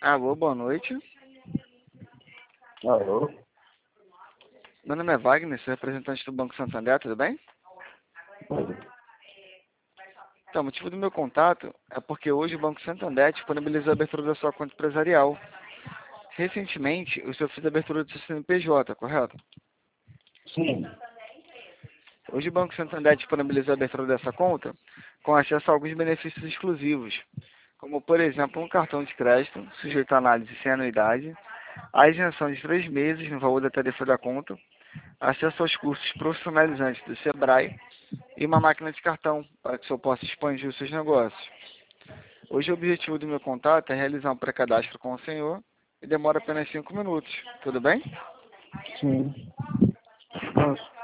Alô, boa noite. Alô? Meu nome é Wagner, sou representante do Banco Santander, tudo bem? Oi. Então, o motivo do meu contato é porque hoje o Banco Santander disponibilizou a abertura da sua conta empresarial. Recentemente, o senhor fez a abertura do seu CNPJ, correto? Sim. Hoje o Banco Santander disponibilizou a abertura dessa conta com acesso a alguns benefícios exclusivos, como, por exemplo, um cartão de crédito, sujeito a análise sem anuidade, a isenção de 3 meses no valor da tarifa da conta, acesso aos cursos profissionalizantes do Sebrae e uma máquina de cartão para que o senhor possa expandir os seus negócios. Hoje o objetivo do meu contato é realizar um pré-cadastro com o senhor e demora apenas 5 minutos. Tudo bem? Sim. Posso?